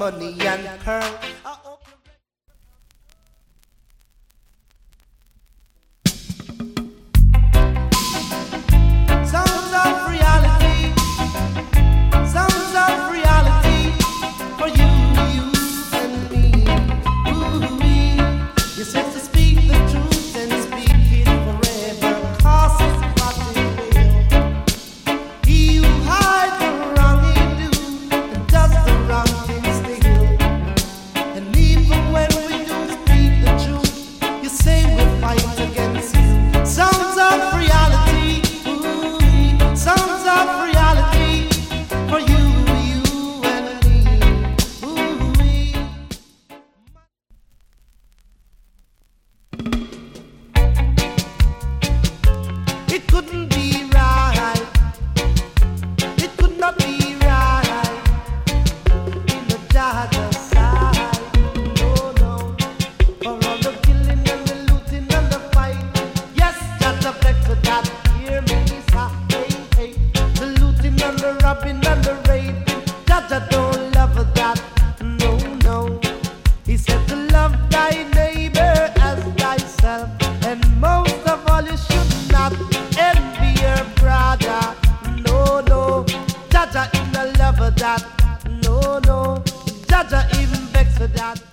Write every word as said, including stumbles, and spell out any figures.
honey and pearl. Sounds of reality, sounds of reality for you, you and me. Ooh, you said to speak the truth and speak it forever, 'cause it's what it will. He who hides the wrong he do and does the wrong thing still. And even when we do speak the truth, you say we fight against you. Sounds of reality, ooh, sounds of reality for you, you and me. Ooh, it couldn't be right. It could not be right in the Dodger side. No, no. For all the killing and the looting and the fight. Yes, just a flex of that. Hear me, sir. Hey, hey. The looting and the robbing and the raping. Dodger don't love that. No, no. He said to love thy neighbor as thyself. And most of all, you should not envy your brother. No, no. Jaja in the love of that. No, no. Jaja even vex for that.